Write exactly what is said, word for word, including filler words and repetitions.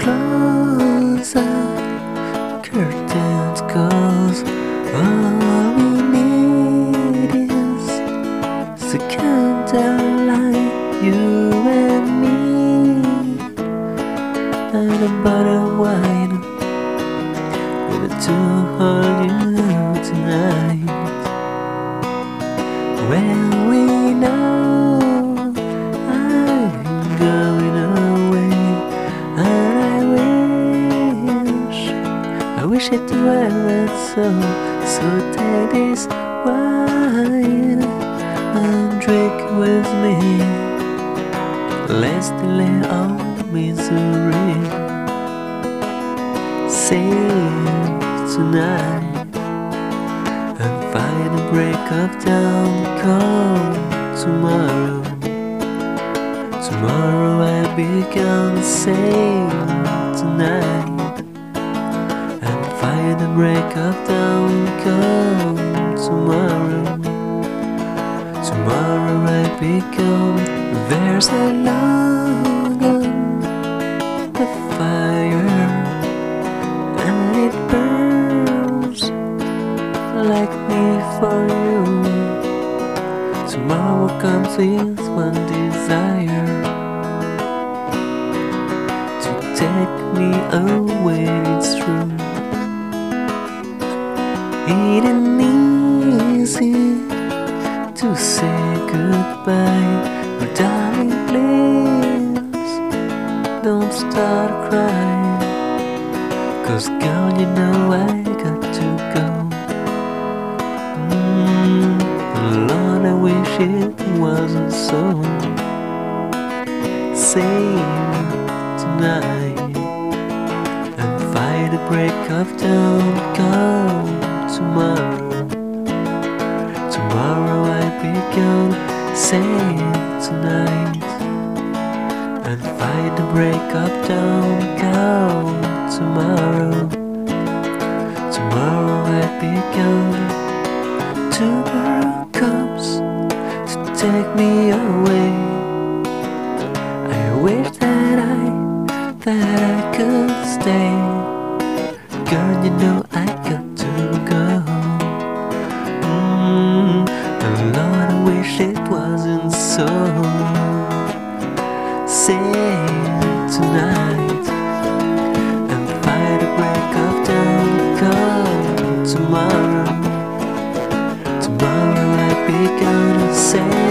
closer, curtains close. All we need is to candlelight, you and me, and a bottle of wine. Gonna do hold you tonight. When we know I'm going away, and I wish, I wish it weren't so. So take this wine and drink with me. Let's delay our misery. Save tonight and find a break of dawn. Come tomorrow. Tomorrow I begun. Save tonight and find a break of dawn. Come tomorrow. Tomorrow I begun. There's a longing, the fire, and it burns like me for you. Tomorrow comes with one desire, to take me away. It's true, it ain't easy to say goodbye, but darling, please don't start crying. 'Cause girl, you know I got to go. mm, Lord, I wish it wasn't so. Save tonight and find a break of dawn. Come tomorrow. Tomorrow I begun. Save tonight and find the break of dawn. Come tomorrow. Tomorrow I begun. Tomorrow comes to take me away. I wish that I, that I could stay. Girl, you know I got to go. mm, And Lord, I wish it wasn't so. Save tonight and find a break of dawn. Come tomorrow. Tomorrow I begun to say